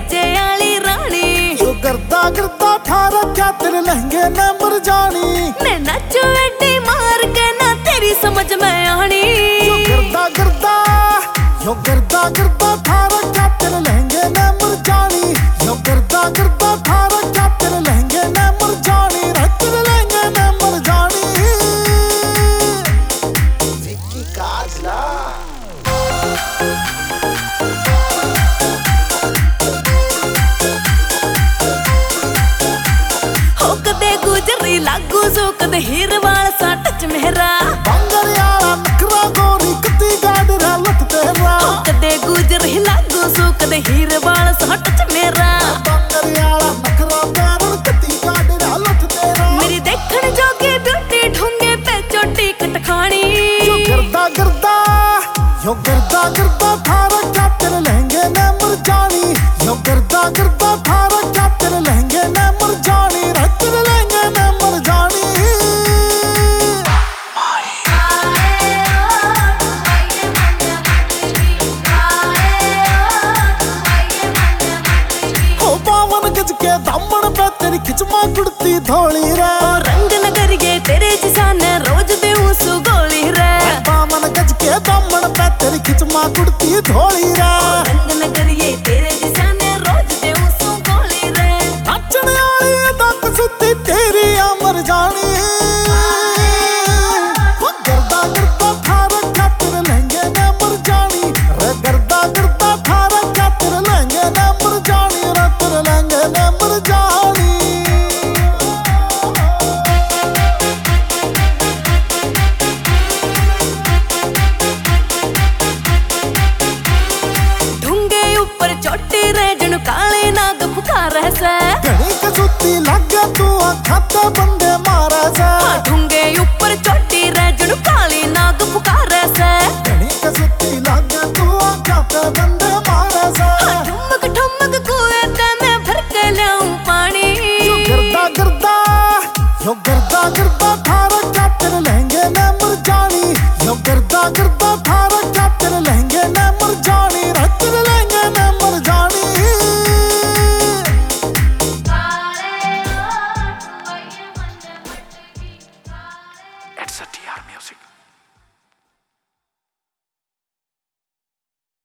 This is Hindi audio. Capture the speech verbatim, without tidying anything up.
गज्जे आली रानी। यो करदा करदा ठार क्या तेरे लहंगे ने मर जानी। मैं नाचू एडी मार के ना तेरी समझ में आनी। यो करदा करदा यो करदा करदा ठार क्या तेरे लहंगे ने मर जानी। यो करदा करदा ठार क्या तेरे लहंगे ने मर जानी। तेरे लहंगे ने मर जानी। विक्की काजला हो कदे गुजरी लागू सो कदे हीर वाल सा टच मेरा। बंगर याला नखरा गोरी कती गाडरा लट तेरा। हो कदे गुजरी लागू सो कदे हीर वाल सा टच मेरा। बंगर याला नखरा पैरन कती गाडरा लट तेरा। मेरी देखण जोगी ब्यूटी ढूंगे पे चोटी कट खानी। यो करदा करदा यो करदा करदा थारा क्या तेरे लहंगे ने मर जानी। यो करदा करदा थारा क्या तेरे लहंगे ने मर जानी। तेरे लहंगे ने मर जानी। हो बावन गज के दामन पे तेरी खिचमा कुड़ती धोली रे। रंग नगरिए तेरे जिसाने रोज देऊ सुगोली रे। बावन गज के दामन पे तेरी खिचमा कुड़ती धोली रे। रंग नगरिए तेरे जिसाने रोज देऊ सुगोली रे। नाचने वाली अदा कसुती तेरी आ मर जानी। हो करदा करदा थारा क्या तेरे लहंगे ने मर जानी। रे करदा करदा थारा क्या तेरे लहंगे ने मर जानी। रे तेरे लहंगे ने मर जानी। ढूंगे ऊपर चोटी रे जनु काले नाग पुकार है। घणी कसुती लागे तू आ खाते बंदे मारे से। ढूंगे ऊपर चोटी